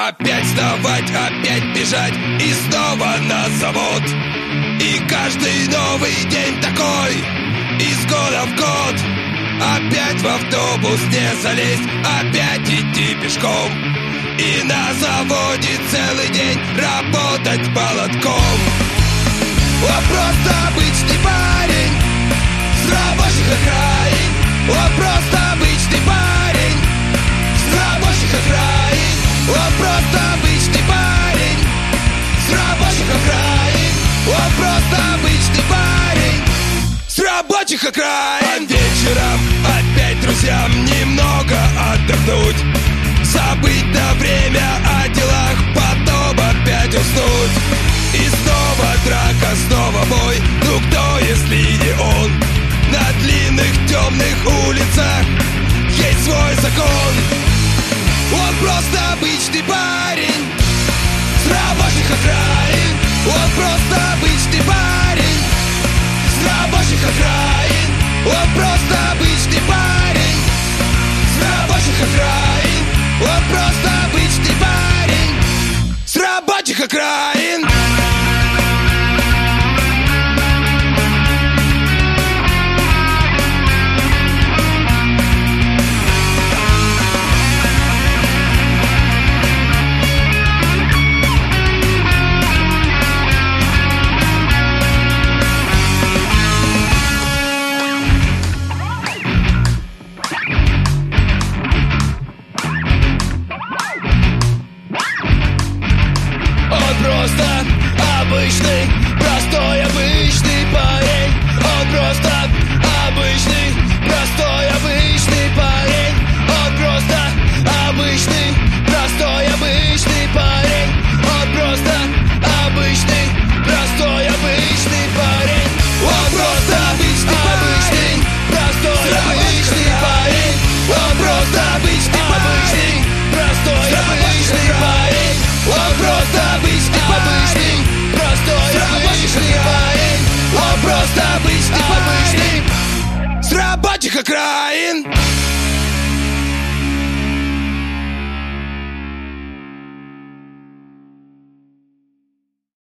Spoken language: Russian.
Опять вставать, опять бежать и снова на завод. И каждый новый день такой, из года в год. Опять в автобус не залезть, опять идти пешком. И на заводе целый день работать молотком. Он просто обычный парень с рабочих окраин. Он просто обычный парень с рабочих окраин. Он просто обычный парень с рабочих окраин. Он просто обычный парень с рабочих окраин. А вечером опять друзьям немного отдохнуть, забыть на время о делах, потом опять уснуть. И снова драка, снова бой. Ну кто, если не он? На длинных темных улицах есть свой закон. Он просто обычный парень с рабочих окраин. Он просто обычный парень с рабочих окраин. Он просто обычный парень с рабочих окраин. Он просто обычный парень с рабочих окраин. Обычный, простой, обычный парень. Он просто обычный, простой, обычный парень. Он просто обычный, простой, обычный парень. Он просто обычный, простой, обычный парень. Он просто обычный, простой, обычный парень. Он просто обычный, простой, обычный парень. Он просто обычный, простой, обычный парень. Он просто обычный парень с рабочих окраин.